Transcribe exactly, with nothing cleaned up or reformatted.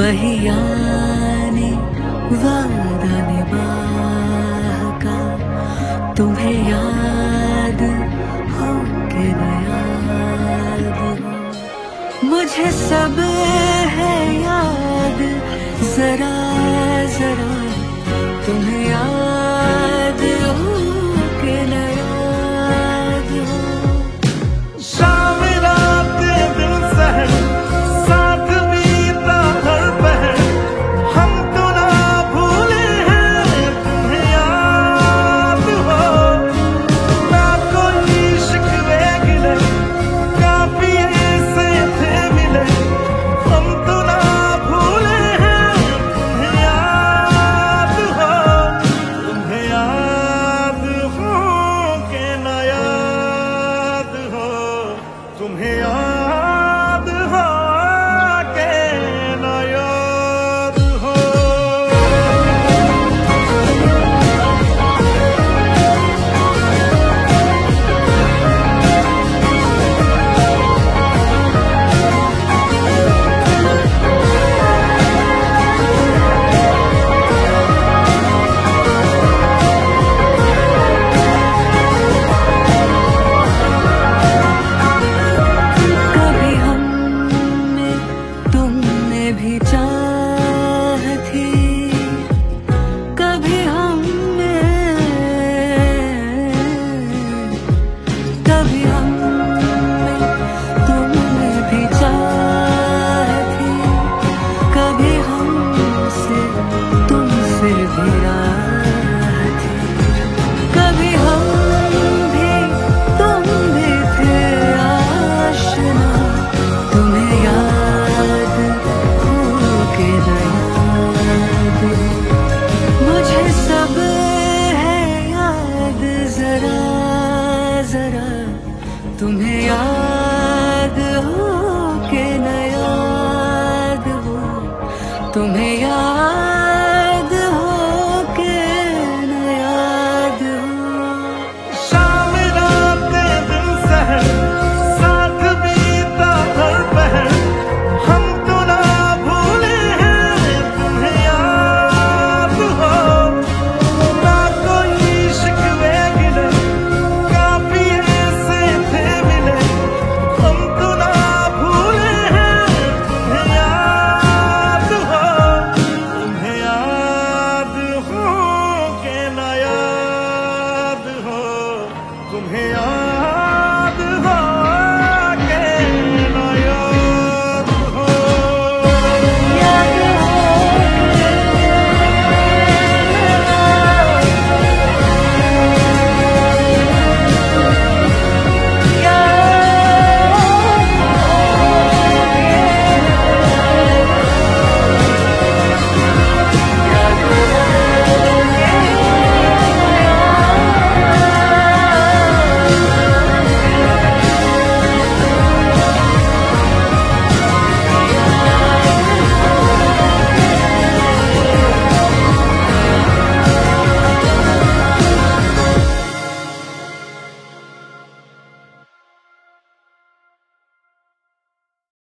वही यानी वादा निभा का, तुम्हें याद हो के न याद हो। मुझे सब है याद जरा जरा, तुम्हें याद हो के न याद हो। शाम रात दिन सहर साथ बीता हर पहर, हम तो ना भूले हैं तुम्हें याद हो। ना कोई शिकवे गिले काफिए से थे मिले, हम तो ना भूले हैं तुम्हें याद हो। तुम्हें याद हो के ना याद हो, तुम्हें याद हो के ना याद हो। कभी हमने तुमने भी चाह थी, कभी हमने कभी हमने तुमने भी चाह थी, कभी हमसे तुमसे भी राह थी। कभी हम भी तुम भी थे आशना, तुम्हें याद हो के न याद हो। मुझे सब है याद जरा जरा, तुम्हें याद हो के न याद हो। तुम्हें याद हो के न याद हो। शाम रात दिन सहर साथ बीता हर पहर, हम तो ना भूले हैं तुम्हें याद हो। ना कोई शिकवे गिले काफिए से थे मिले, हम तो ना भूले हैं तुम्हें याद हो। तुम्हें याद हो के ना याद हो, तुम्हें याद